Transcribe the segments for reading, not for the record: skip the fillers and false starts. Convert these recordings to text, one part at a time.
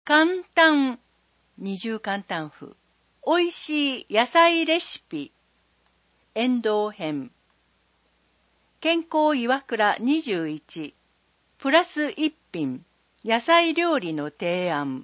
簡単、二重簡単符。おいしい野菜レシピ。遠藤編。健康岩倉21。プラス1品。野菜料理の提案。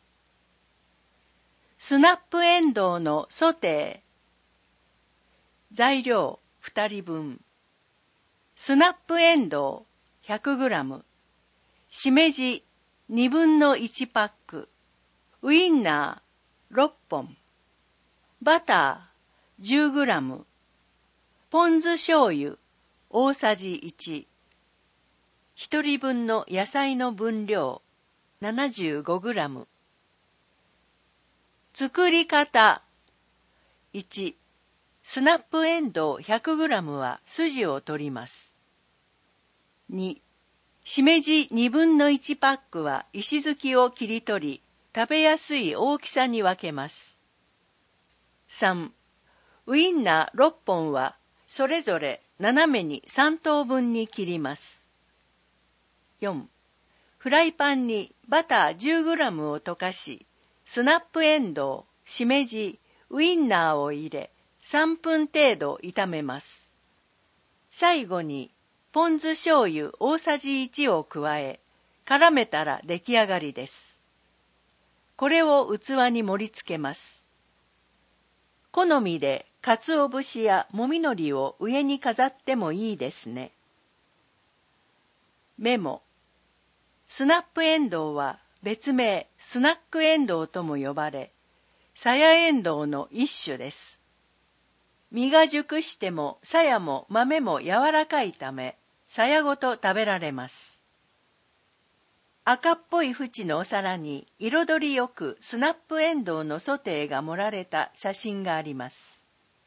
スナップエンドウのソテー。材料2人分。スナップエンドウ 100g。しめじ2分の1パック。ウインナー6本。バター 10g。ポン酢醤油大さじ1。1人分の野菜の分量 75g。作り方。1、スナップエンドウ 100g は筋を取ります。2、しめじ2分の1パックは石突きを切り取り、食べやすい大きさに分けます。3、ウインナー6本はそれぞれ斜めに3等分に切ります。4、フライパンにバター 10g を溶かし、スナップエンドウ、しめじ、ウインナーを入れ、3分程度炒めます。最後に、ポン酢醤油大さじ1を加え、絡めたら出来上がりです。これを器に盛り付けます。好みで、鰹節やもみのりを上に飾ってもいいですね。メモ。スナップエンドウは別名スナックエンドウとも呼ばれ、さやエンドウの一種です。実が熟してもさやも豆も柔らかいため、さやごと食べられます。赤っぽい縁のお皿に彩りよくスナップエンドウのソテーが盛られた写真があります。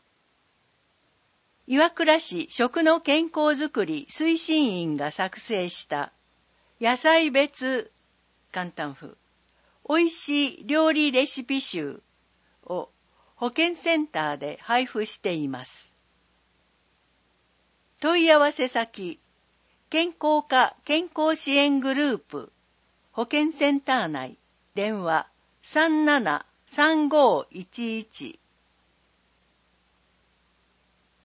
岩倉市食の健康づくり推進員が作成した野菜別簡単譜おいしい料理レシピ集を保健センターで配布しています。問い合わせ先、健康課健康支援グループ、保健センター内、電話373511